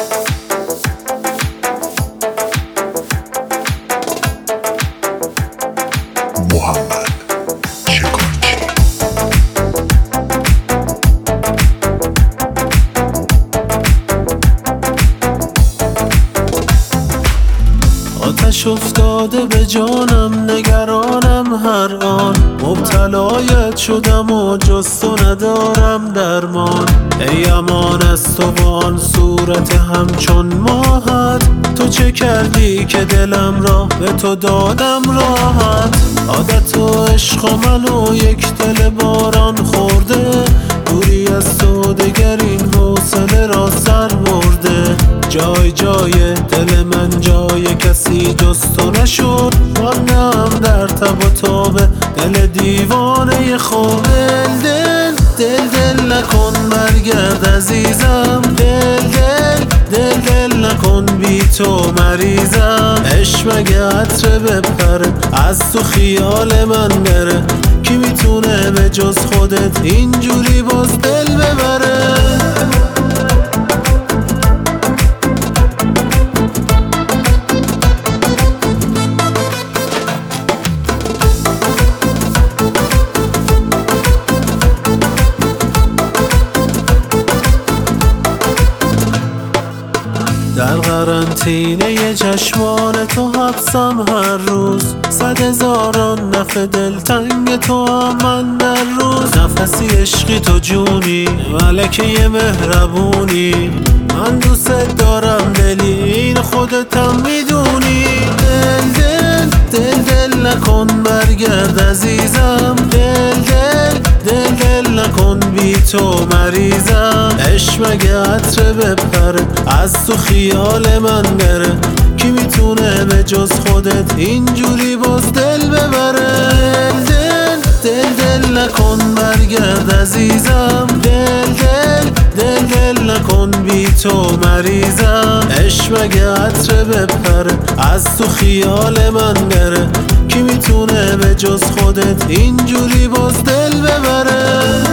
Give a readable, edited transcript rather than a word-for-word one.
محمد شکارچی. آتش افتاده به جانم، نگرانم هر آن، مبتلایت شدم و جز تو ندارم درمان. ای امان از تو و آن صورت همچون ماهت، تو چه کردی که دلم را به تو دادم راحت. عادت و عشق و من و یک دل باران خورده، دوری از تو دگر این حوصله را سر برده. جای جای دل من جای کسی جز تو نشد، ماندم در تب و تاب دل دیوانه خود. دل دل دل نکن برگرد عزیزم، دل دل دل دل نکن بی تو مریضم. عشق مگه عطره بپره از تو خیال من بره، کی میتونه به جز خودت اینجوری باز دل ببره؟ در قرنطینه چشمان تو حبسم هر روز، 100,000 نفع دلتنگ تو هم من در روز. نفسی عشقی تو جونی، ملکه مهربونی، من دوست دارم دلی این خودتم میدونی. دل دل دل دل نکن برگرد عزیزم، دل دل دل دل نکن بی تو مریضم. عشق مگه عطره بپره از تو خیال من بره، کی میتونه به جز خودت اینجوری باز دل ببره؟ دل دل دل نکن برگرد عزیزم، دل دل دل دل نکن بی تو مریضم. عشق مگه عطره بپره از تو خیال من بره، کی میتونه به جز خودت اینجوری باز دل ببره؟